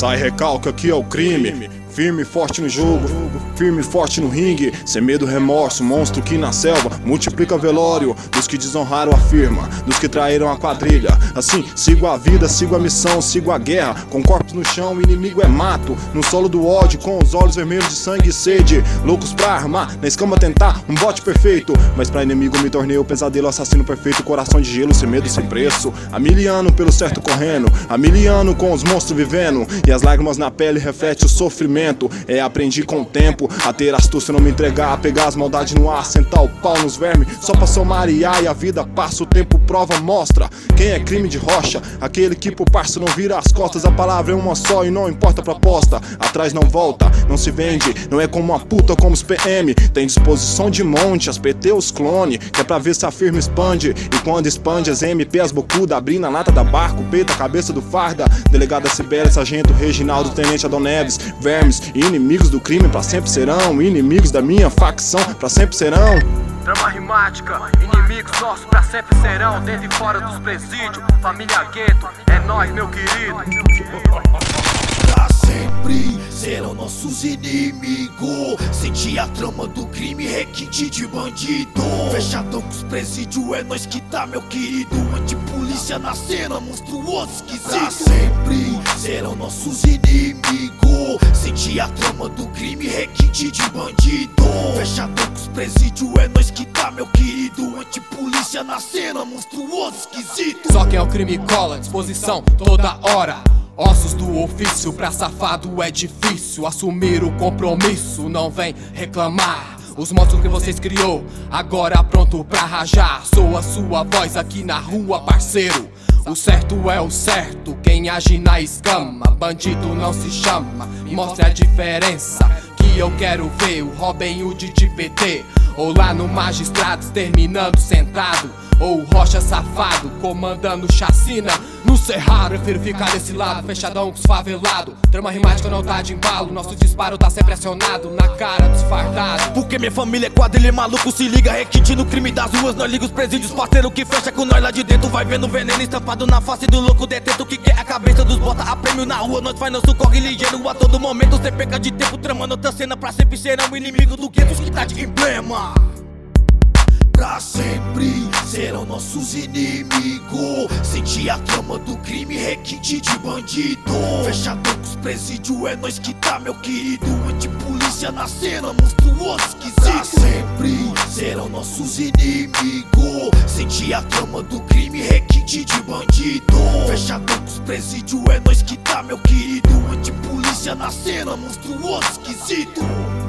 Sai, recalca que é o crime. Firme e forte no jogo, firme e forte no ringue. Sem medo, remorso, monstro que na selva multiplica velório dos que desonraram a firma, dos que traíram a quadrilha. Assim, sigo a vida, sigo a missão, sigo a guerra. Com corpos no chão, o inimigo é mato. No solo do ódio, com os olhos vermelhos de sangue e sede. Loucos pra armar, na escama tentar um bote perfeito. Mas pra inimigo me tornei o pesadelo, assassino perfeito. Coração de gelo, sem medo, sem preço. Há miliano pelo certo correndo, há miliano com os monstros vivendo. E as lágrimas na pele refletem o sofrimento. Aprendi com o tempo a ter astúcia, não me entregar, a pegar as maldades no ar, sentar o pau nos vermes, só pra somariar. E a vida passa, o tempo prova, mostra quem é crime de rocha, aquele que por parça não vira as costas. A palavra é uma só e não importa a proposta. Atrás não volta, não se vende, não é como uma puta como os PM. Tem disposição de monte, as PT os clone, que é pra ver se a firma expande. E quando expande as MP, as bocuda, abrindo a lata da barco, peita a cabeça do farda. Delegada Sibéria, sargento Reginaldo, tenente Adão Neves, vermes. Inimigos do crime pra sempre serão, inimigos da minha facção pra sempre serão. Trama rimática, inimigos nossos pra sempre serão. Dentro e fora dos presídios, família gueto, é nóis meu querido. Pra sempre serão nossos inimigos. Senti a trama do crime, requinte de bandido. Fechadão com os presídios, é nós que tá meu querido. Antipolícia na cena, monstruoso esquisito. Pra sempre serão nossos inimigos. Senti a trama do crime, requinte de bandido. Fechadão com os presídios, é nós que tá meu querido. Antipolícia na cena, monstruoso esquisito. Só quem é o crime cola, disposição toda hora. Ossos do ofício, pra safado é difícil assumir o compromisso, não vem reclamar. Os monstros que vocês criou, agora pronto pra rajar. Sou a sua voz aqui na rua, parceiro. O certo é o certo, quem age na escama, bandido não se chama. Mostre a diferença que eu quero ver, o Robin Hood de PT. Ou lá no Magistrados, terminando sentado. Ou o Rocha safado, comandando chacina no Cerrado. Prefiro ficar desse lado, fechadão com os favelados. Trama rimática não tá de embalo, nosso disparo tá sempre acionado na cara dos fardados. Porque minha família é quadrilha, maluco se liga. Requinte no crime das ruas, nós liga os presídios. Parceiro que fecha com nós lá de dentro. Vai vendo veneno estampado na face do louco detento. Que quer a cabeça dos bota a prêmio na rua. Nós faz nosso corre ligeiro a todo momento. Cê perca de tempo tramando outra cena. Pra sempre serão inimigo do gueto, os que tá de emblema. Pra sempre serão nossos inimigos. Senti a trama do crime, requinte de bandido. Fechadão com os presídios, é nós que tá meu querido. Antipolícia na cena, monstruoso esquisito. Pra sempre serão nossos inimigos. Senti a trama do crime, requinte de bandido. Fechadão com os presídios, é nós que tá meu querido. Antipolícia na cena, monstruoso esquisito.